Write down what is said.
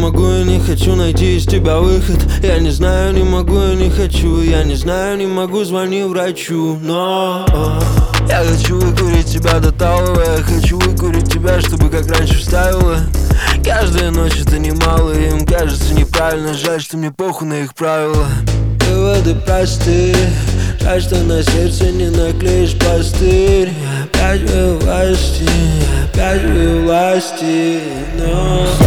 могу, я не хочу найти из тебя выход. Я не знаю, не могу, я не хочу. Я не знаю, не могу, звони врачу. Но я хочу выкурить тебя до талого. Я хочу выкурить тебя, чтобы как раньше вставила. Каждая ночь это немало, им кажется неправильно. Жаль, что мне похуй на их правила. Выводы просты, жаль, что на сердце не наклеишь пластырь. Опять вы власти, опять вы власти, но